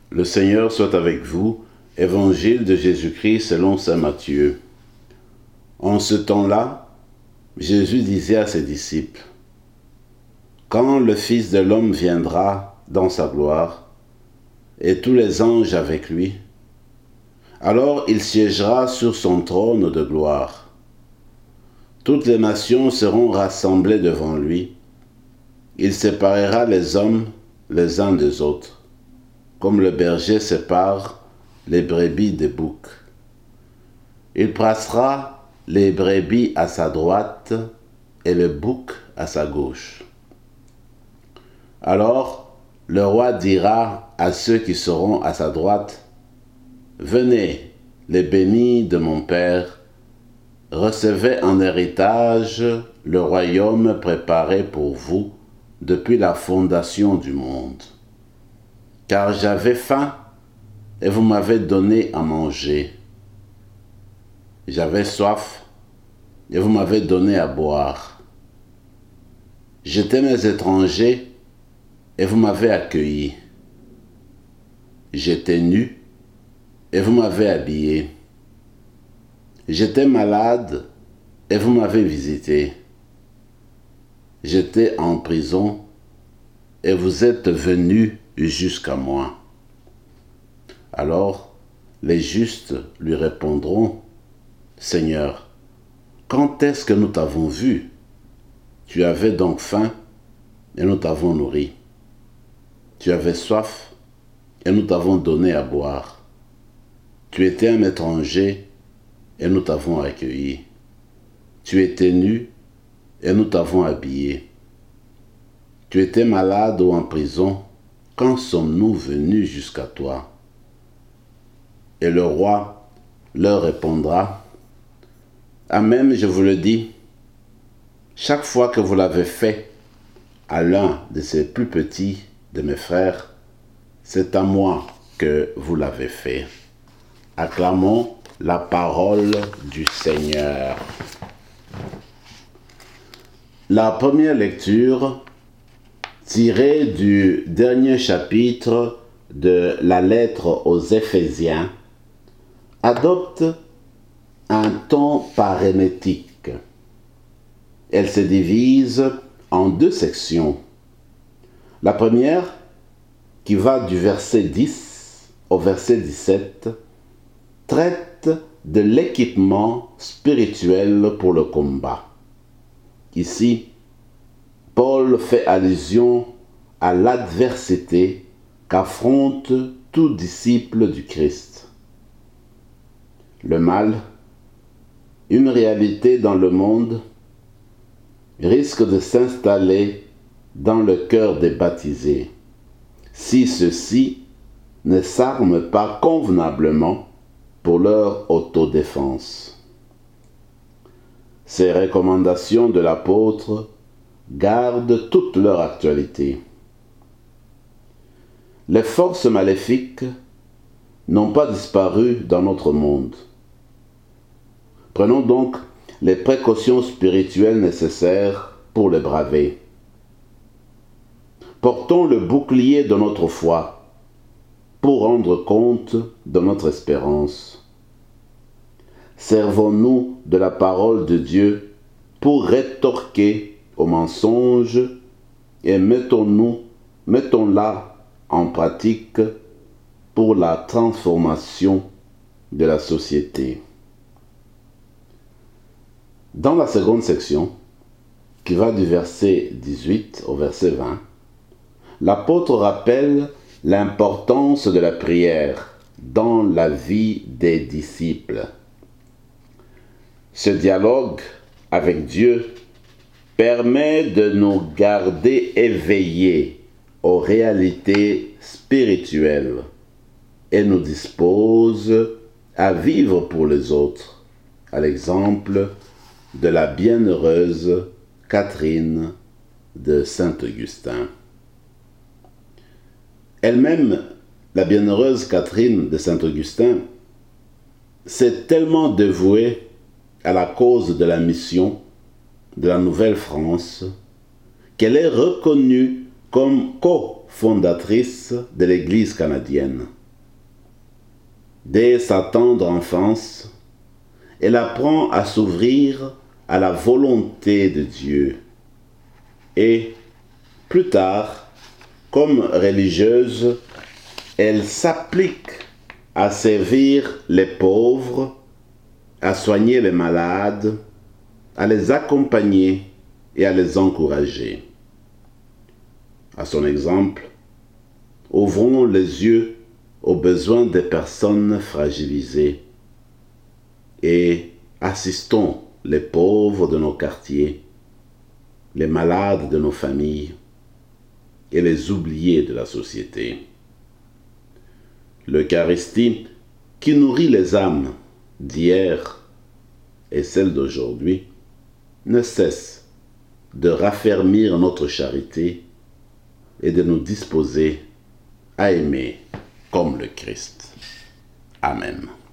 Le Seigneur soit avec vous. Évangile de Jésus-Christ selon saint Matthieu. En ce temps-là, Jésus disait à ses disciples, « Quand le Fils de l'homme viendra dans sa gloire, et tous les anges avec lui, alors il siégera sur son trône de gloire. Toutes les nations seront rassemblées devant lui. Il séparera les hommes les uns des autres, comme le berger sépare les brebis des boucs. Il placera les brebis à sa droite et les boucs à sa gauche. Alors le roi dira à ceux qui seront à sa droite, « Venez, les bénis de mon Père, recevez en héritage le royaume préparé pour vous depuis la fondation du monde. Car j'avais faim et vous m'avez donné à manger. J'avais soif et vous m'avez donné à boire. J'étais mes étrangers et vous m'avez accueilli. J'étais nu et vous m'avez habillé. J'étais malade et vous m'avez visité. J'étais en prison et vous êtes venus jusqu'à moi. » Alors les justes lui répondront, « Seigneur, quand est-ce que nous t'avons vu? Tu avais donc faim et nous t'avons nourri. Tu avais soif et nous t'avons donné à boire. Tu étais un étranger et nous t'avons accueilli. Tu étais nu et nous t'avons habillé. Tu étais malade ou en prison, quand sommes-nous venus jusqu'à toi? » Et le roi leur répondra, « Amen, je vous le dis, chaque fois que vous l'avez fait à l'un de ces plus petits de mes frères, c'est à moi que vous l'avez fait. » Acclamons la parole du Seigneur. La première lecture, tirée du dernier chapitre de la lettre aux Éphésiens, adopte un ton parénétique. Elle se divise en deux sections. La première, qui va du verset 10 au verset 17, traite de l'équipement spirituel pour le combat. Ici, Paul fait allusion à l'adversité qu'affronte tout disciple du Christ. Le mal, une réalité dans le monde, risque de s'installer dans le cœur des baptisés, si ceux-ci ne s'arment pas convenablement pour leur autodéfense. Ces recommandations de l'apôtre gardent toute leur actualité. Les forces maléfiques n'ont pas disparu dans notre monde. Prenons donc les précautions spirituelles nécessaires pour les braver. Portons le bouclier de notre foi pour rendre compte de notre espérance. Servons-nous de la parole de Dieu pour rétorquer aux mensonges et mettons-la en pratique pour la transformation de la société. Dans la seconde section, qui va du verset 18 au verset 20, l'apôtre rappelle l'importance de la prière dans la vie des disciples. Ce dialogue avec Dieu permet de nous garder éveillés aux réalités spirituelles et nous dispose à vivre pour les autres, à l'exemple de la bienheureuse Catherine de Saint-Augustin. Elle-même, la bienheureuse Catherine de Saint-Augustin, s'est tellement dévouée à la cause de la mission de la Nouvelle-France qu'elle est reconnue comme cofondatrice de l'Église canadienne. Dès sa tendre enfance, elle apprend à s'ouvrir à la volonté de Dieu. Et plus tard, comme religieuse, elle s'applique à servir les pauvres, à soigner les malades, à les accompagner et à les encourager. À son exemple, ouvrons les yeux aux besoins des personnes fragilisées et assistons les pauvres de nos quartiers, les malades de nos familles et les oubliés de la société. L'Eucharistie, qui nourrit les âmes d'hier et celles d'aujourd'hui, ne cesse de raffermir notre charité et de nous disposer à aimer comme le Christ. Amen.